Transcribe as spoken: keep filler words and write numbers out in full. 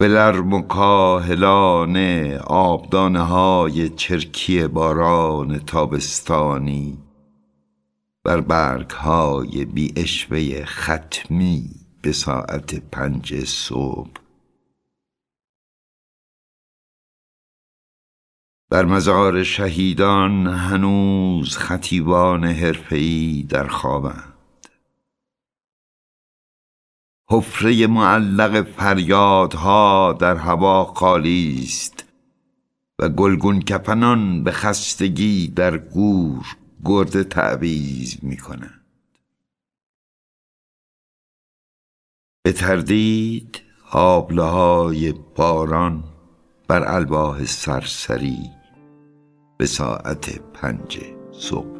به لرم و کاهلانه آبدانه های چرکی باران تابستانی بر برگ های بی اشوه ختمی به ساعت پنج صبح. در مزار شهیدان هنوز خطیبان حرفه‌ای در خوابند. حفره معلق فریادها در هوا خالی است و گلگون کفنان به خستگی در گور گرد تعویض می کنند. به تردید آبله های باران بر الواح سرسری به ساعت پنج صبح.